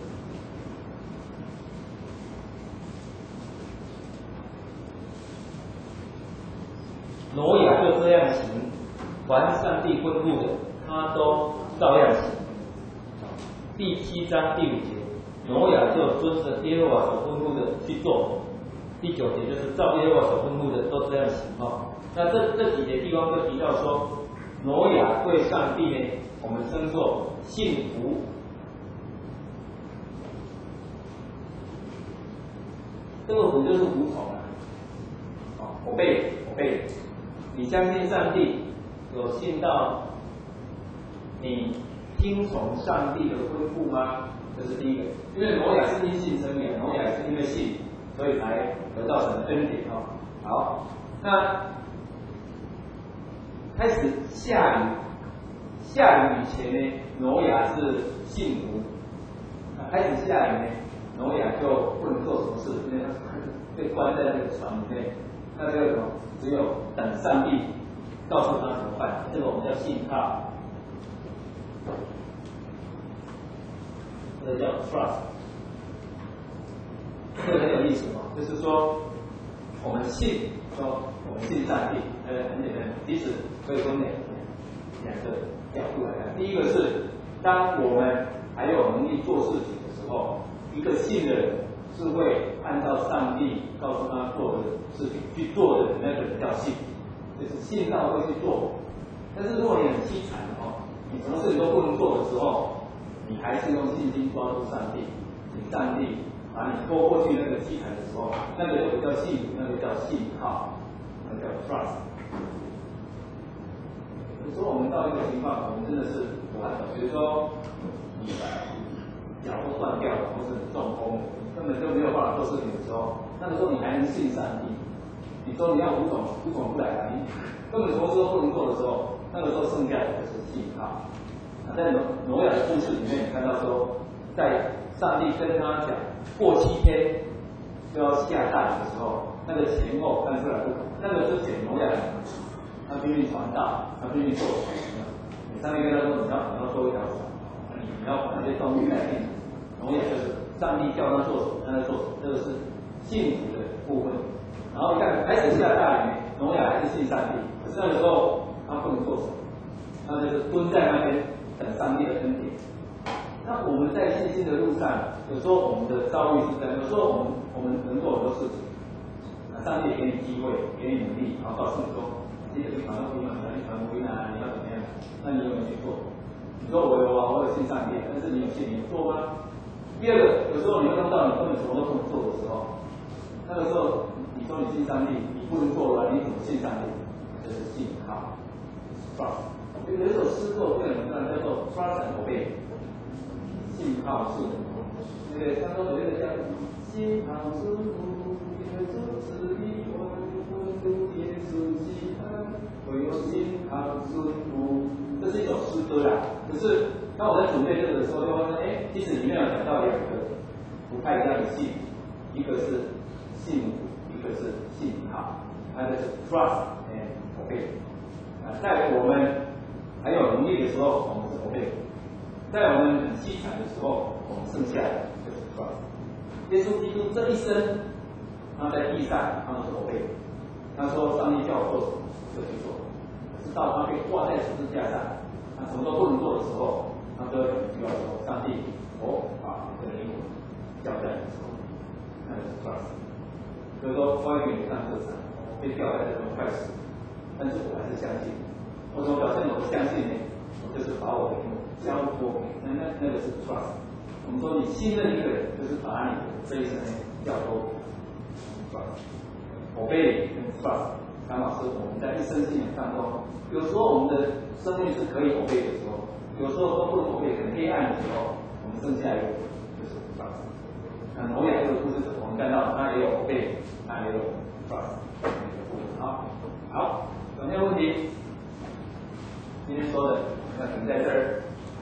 B: 挪亚就这样行，凡上帝吩咐的，他都照样行。第七章第五节。挪亚就遵着耶和华所吩咐的去做。第九节就是照耶和华所吩咐的都这样行哈。那这这几节地方就提到说，挪亚对上帝呢，我们称作信服。这个服就是服从啊，啊，obey obey。你相信上帝，有信到你听从上帝的吩咐吗？这是第一个，因为挪亚是因信称义，挪亚是因为信，所以才得到神的恩典哦。好，那开始下雨，下雨以前呢，挪亚是信服。那开始下雨呢，挪亚就不能做什么事，因为他被关在那个船里面。那这个什么，只有等上帝告诉他怎么办。这个我们叫信靠。这个叫 trust， 这个很有意思哦，就是说我们信，说我们信上帝，呃，很简单，其实可以分两两个角度来看。第一个是，当我们还有能力做事情的时候，一个信的人是会按照上帝告诉他做的事情去做的那个人叫信，就是信到会去做。但是如果你很凄惨哦，你什么事情都不能做的时候，你还是用信心抓住上帝，你上帝把你拖过去那个凄惨的时候，那个就不叫信，那个叫信靠，那个叫 trust。有时候我们到一个情况，我们真的是完了，比如说你脚都断掉了，或是你中风了，根本就没有办法做事情的时候，那个时候你还能信上帝？你说你要无种无种不来啊，你根本什么事都不能做的时候，那个时候剩下的就是信靠。在挪亚的故事里面，你看到说，在上帝跟他讲过七天就要下大雨的时候，那个前后看出来不同。那个之前挪亚他拼命传道，他拼命做什么？你上帝跟他说你要你要做一条船，你你要把那些动物带进。挪亚就是上帝叫他做什么，他在做什么，这个是信服的部分。然后你看开始下大雨，挪亚还是信上帝，可是那个时候他不能做什么，他就是蹲在那边。等上帝的恩典。那我们在信心的路上，有时候我们的遭遇是这样，有时候我们我们能做很多事情，那上帝也给你机会，给你能力，然后告诉你说，你得去传福音啊，你要去传福音啊，你要怎么样？那你有没有去做？你说我有啊，我有信上帝，但是你有信，你有做吗？第二个，有时候你会弄到你根本什么都不能做的时候，那个时候你说你信上帝，你不能做了，你怎么信上帝？这是信靠 ，trust。有一首诗作对我们讲叫做 trust and obey， 信靠顺服。那个三周左右的讲，信靠顺服，因为主旨意我们主耶稣基督，唯有信靠顺服。这是一首诗歌啦。可是当我在准备这个的时候，就发现，哎，其实里面有讲到两个不太一样的信，一个是信服，一个是信靠，那个是 trust and obey。啊，在我们还有能力的时候，我们是 obey；在我们很凄惨的时候，我们剩下的就是 trust。耶稣基督这一生，他在地上，他都是 obey。他说：“上帝叫我做什么，就去做。”可是到他被挂在十字架上，他什么都不能做的时候，他就需要说：“上帝，我把这个灵魂交在你手里。”那就是 trust。 比如说外面上课场被调来这种快死，但是我还是相信。我怎么表现我的相信呢？我就是把我的交托给那那那个是 trust。我们说你信任一个人，就是把你的这一生交托给 trust。obey 跟 trust 刚好是我们在一生信仰当中，有时候我们的生命是可以 obey 的时候，有时候都不能 obey， 很黑暗的时候，我们剩下一个就是 trust。那挪亚这个故事，我们看到他也有 obey， 他也有 trust。好，好，有没有问题？今天说的要停在这儿。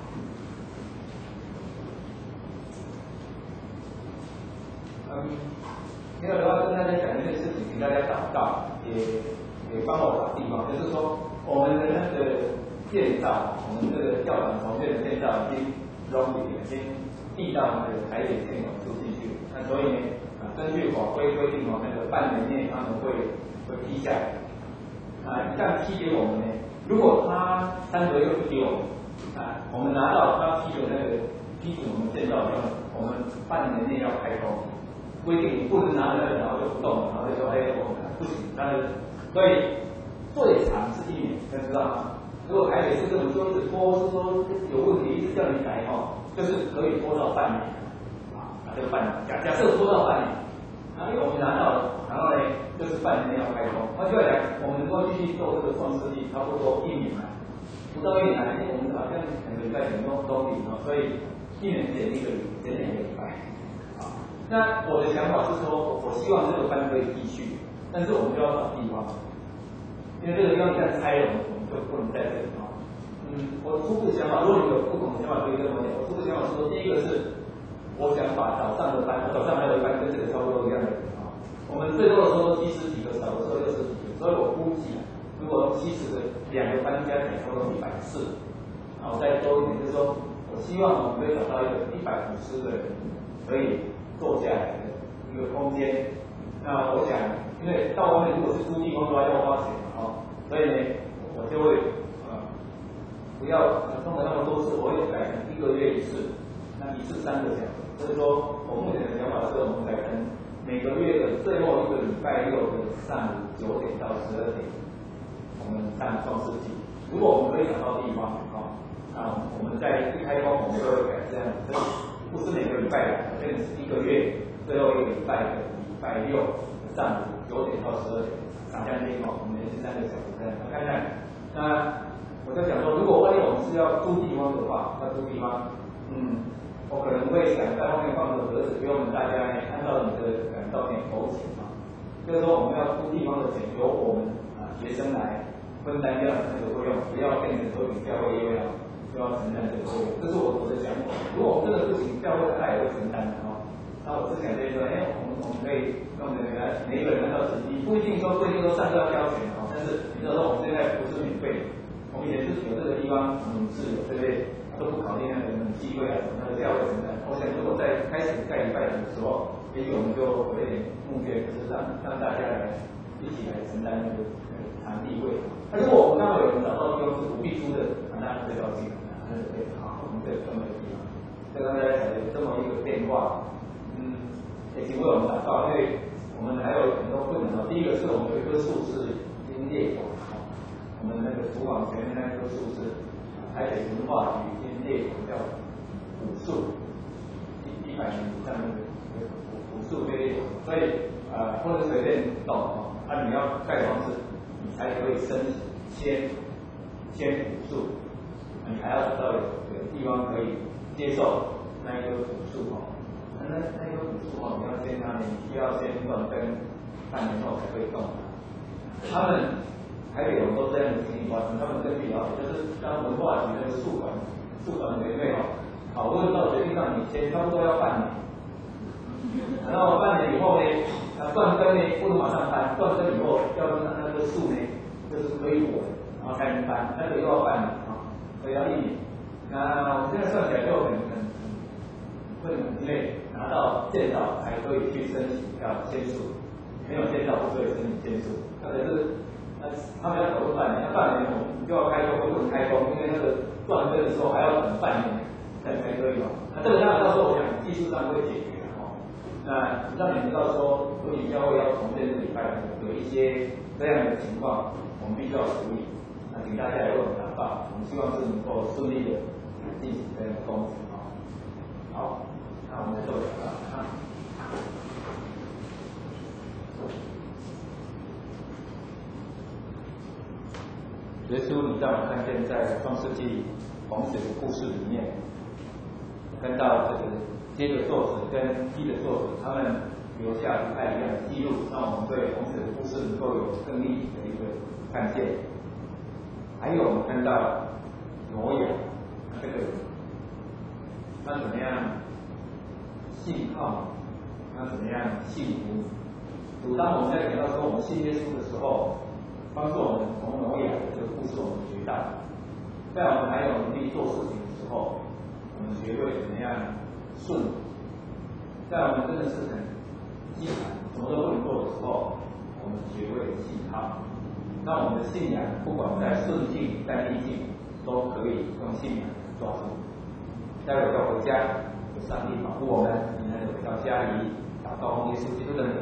B: 嗯，没有的话，跟大家讲一件事情，请大家祷告，也也帮我找地方，就是说我们的那个建造，我们这个教堂重建的建造已经容易已经递到那个台北县总处进去，那所以呢，啊，根据法规规定哦，那个半年内他们会会批下来，啊，一旦批给我们呢，如果他三个月不给我们，啊，我们拿到他批的那个批准我们建造以后，我们半年内要开工。规定不能拿着那个，然后就不动了，然后就说哎，我们不行，但是所以最长是一年，大家知道吗？如果台北市政府说是拖，是说有问题，一直叫你改哦，就是可以拖到半年啊，这个半年假假设拖到半年，然后我们拿到了，然后呢就是半年内要开工，换句话讲，我们能够继续做这个创设计，差不多一年了，不到一年来，我们好像两个礼拜前都都顶了，所以一年减一个减两个礼拜。那我的想法是说，我希望这个班可以继续，但是我们就要找地方，因为这个地方一旦拆了，我们就不能在这里啊。嗯，我初步想法，如果你有不同的想法，可以跟我讲。我初步想法是说，第一个是，我想把早上的班，早上还有一班跟这个差不多一样的人啊。我们最多的时候七十几个，少的时候六十几个，所以我估计，如果七十个两个班加起来差不多一百四，然后再多一点，就是说我希望我们可以找到一个一百五十个人可以坐下来的一个空间。那我想，因为到外面如果是租地方的话要花钱嘛，哦，所以呢，我就会呃不要弄了那么多次，我会改成一个月一次，那一次三个小时。所以说我目前的想法是，我们改成每个月的最后一个礼拜六的上午九点到十二点，我们上创世纪。如果我们可以找到地方，哦，那我们在一开工我们就会改这样子。不是每个礼拜来，这个是一个月最后一个礼拜的礼拜六上午九点到十二点，上下内容我们连续三个小时这样看看。那我在想说，如果万一我们是要租地方的话，要租地方，嗯，我可能会想在后面放个格子，给我们大家按照你的感照片投钱嘛。就是说我们要租地方的钱由我们啊学生来分担掉那个费用，不要变成说给教会因为啊。就要承担这个费用，这是我我的想法。如果我们真的不行，教会他也会承担的哦。那我之前就说，哎，我们我们可以用每个每一个人按照成绩，不一定说不一定说上课要交钱哦，但是你知道说我们现在不是免费的，我们也是有这个地方嗯是有对不对？都不考虑那个冷气费啊，那个教会承担。我想如果在开始盖礼拜的时候，也许我们就有一点目标，就是让让大家来一起来承担那个那个场地费。那如果我们刚好有人找到地方是不必租的，那当然最高兴。对，好，我们这这么一个地方，这刚才讲的有这么一个变化，嗯，也请为我们祷告，因为我们还有很多困难哦。第一个是我们有一棵树是已经裂口，我们那个厨房前面那棵树是台北文化局已经裂口叫古树，一一百年以上的古树被裂口，所以呃不能随便动哦。那、啊、你要盖房子，你才可以申请签签古树。你还要找到有有地方可以接受那一棵古树哦，那那那一棵古树哦，你要先哪里？你需要先断根，半年后才可以动它。他们台北有都这样的情形发生，他们根据了解，就是当文化局那个树管树管委员会哦，讨论到决定让你签，差不多要半年。然后半年以后呢，啊断根呢不能马上搬，断根以后要让那棵树呢就是可以稳，然后才能搬，那个又要半年。所以要一年，那我们现在算起来就很很很很累，拿到建造才可以去申请要签署，没有建造不可以申请签署。或者是那他们要讨论半年，那半年我们就要开工，不能开工，因为那个断根的时候还要等半年才才可以嘛。那这个当然到时候我想技术上会解决哦。 那让你知道说，如果你教会要重建这个礼拜，有一些这样的情况，我们必须要处理。那请大家也为我们祷告，我们希望是能够顺利的进行这样的工作啊。好，那我们来做祷告啊。
A: 耶稣，你让我看见在创世纪洪水的故事里面，看到这个接的作者跟批的作者，他们留下不太一样的记录，让我们对洪水的故事能够有更立体的一个看见。还有我们看到挪亚这个人，他怎么样信靠，他怎么样信服。当我们在讲到说我们信耶稣的时候，帮助我们从挪亚的这个故事我们学到，在我们还有能力做事情的时候，我们学会怎么样顺服；在我们真的是很饥寒，什么都不能做的时候，我们学会信靠。那我们的信仰，不管在顺境在逆境，都可以用信仰抓住。待会要回家，有上帝保护我们，你能回到家里，祷告奉耶稣基督的名。